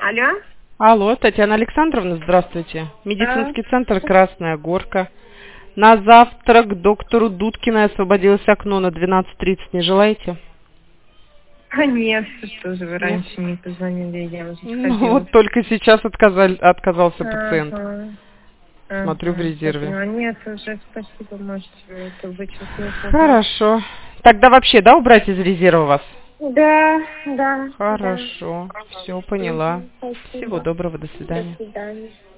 Алло? Алло, Татьяна Александровна, здравствуйте. Да. Медицинский центр «Красная Горка». На завтра к доктору Дудкиной освободилось окно на 12:30. Не желаете? А нет, что же вы Нет? раньше не позвонили, я уже Ну, сходила. вот только сейчас отказался пациент. Ага. Смотрю в Ага, я резерве. поняла. Нет, уже спасибо, можете это вычеркнуть. Хорошо. Тогда вообще, да, убрать из резерва вас? Да, да, да. Хорошо. Все, поняла. Мгм, Всего спасибо. доброго, до До свидания. свидания.